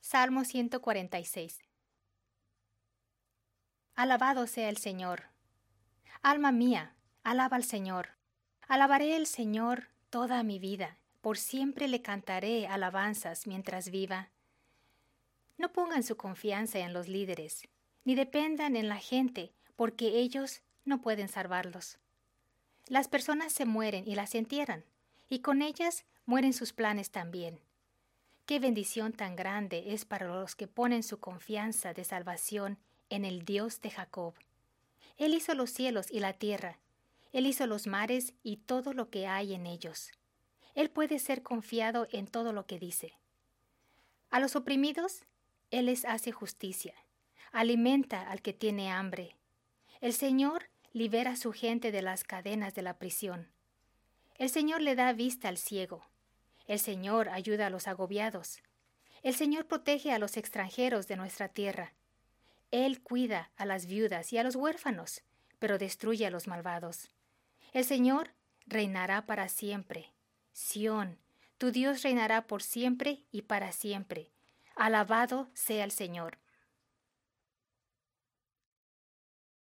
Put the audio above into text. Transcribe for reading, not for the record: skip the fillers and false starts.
Salmo 146. Alabado sea el Señor. Alma mía, alaba al Señor. Alabaré al Señor toda mi vida. Por siempre le cantaré alabanzas mientras viva. No pongan su confianza en los líderes, ni dependan en la gente, porque ellos no pueden salvarlos. Las personas se mueren y las entierran, y con ellas mueren sus planes también. Qué bendición tan grande es para los que ponen su confianza de salvación en el Dios de Jacob. Él hizo los cielos y la tierra. Él hizo los mares y todo lo que hay en ellos. Él puede ser confiado en todo lo que dice. A los oprimidos, Él les hace justicia. Alimenta al que tiene hambre. El Señor libera a su gente de las cadenas de la prisión. El Señor le da vista al ciego. El Señor ayuda a los agobiados. El Señor protege a los extranjeros de nuestra tierra. Él cuida a las viudas y a los huérfanos, pero destruye a los malvados. El Señor reinará para siempre. Sión, tu Dios reinará por siempre y para siempre. Alabado sea el Señor.